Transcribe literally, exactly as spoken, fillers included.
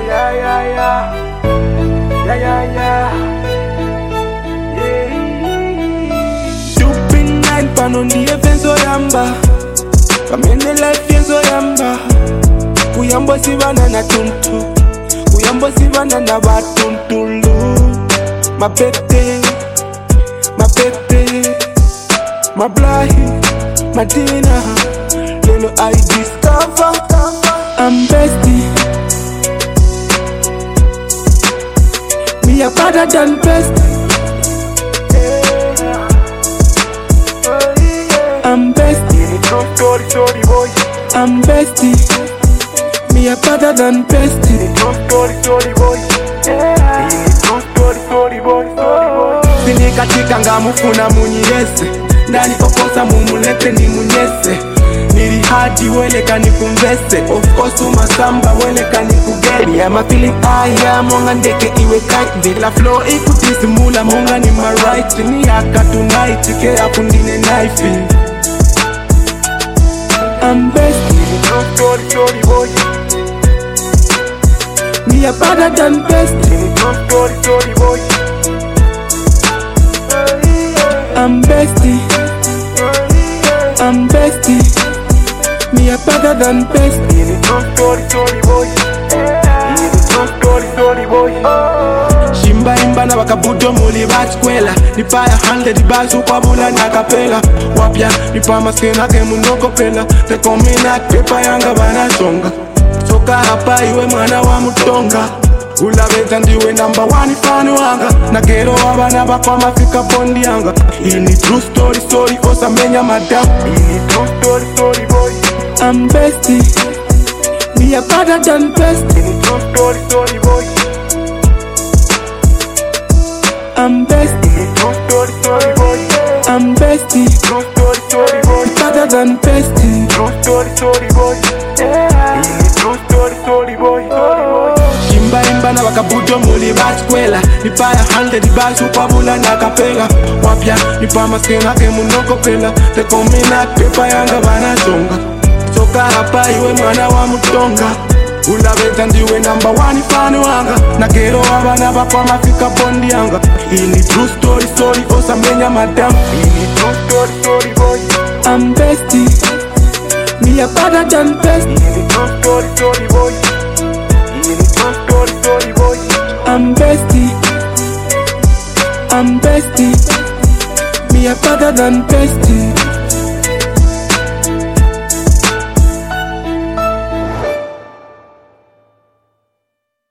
yeah, yeah, yeah. Yeah, yeah, yeah. Yeah. Tupping nine pan on the events of Yamba. Come in the life is Yamba. Kuyambo sivana na tuntu. Kuyambo sivana na batuntulu. My baby, my baby, my blahi, my dinner. Little I discover I'm bestie. Me a better than bestie. I'm bestie. Story, story, boy. I'm bestie. Me a better than bestie. Story, story, boy. Story, story, boy. Sini katika ngamufuna munyese. Ndani pokosa mumulete ni munyese. Nili hadi weleka ni kumvese. Of course umasamba weleka ni kugeri. I'm a feeling high, monga ndeke iwe kite. Vila flow ikudisimula monga ni my right. Ni yaka tonight, ke apundine knife. I'm bestie. Story, story, boy. Me a better than bestie. Story, story, boy. I'm bestie. I'm bestie. Me a better than bestie. Story, story, boy. Story, story, boy. Shimba imba na wakabudo muli bachikwela. Nipaya hande di basu kwa bula na kapela. Wapya nipa maskena ke munoko pela. Teko mina kepa yanga bana songa. Soka hapa iwe mwana wa mutonga. Ulabeta ndiwe number one fan wanga. Na gero abana bakwa mafika bondi yanga. Ini true story story osa menya madam. Ini true story story boy. I'm bestie. Me a better than bestie. Ini true story story boy. I'm bestie. Ini true story story boy. I'm bestie. True story story boy. Better than bestie. True story story boy. Ini true story story boy. Shimba imba na wakabudo muli bachikwela. Nipaya hande di basu kwa bula na kapela. Wapya nipa maskena ke munoko pela. Teko mina kepa yanga bana songa. Soka hapa iwe mwana wa mutonga. Ulabeta ndiwe number one fan wanga. Na gero abana bakwa mafika bondi yanga. Ini true story story osa menya madam. Ini true story story boy. I'm bestie. Me a better than bestie. Ini true story story boy. Ini true story story boy. I'm bestie. I'm bestie. Me a better than bestie.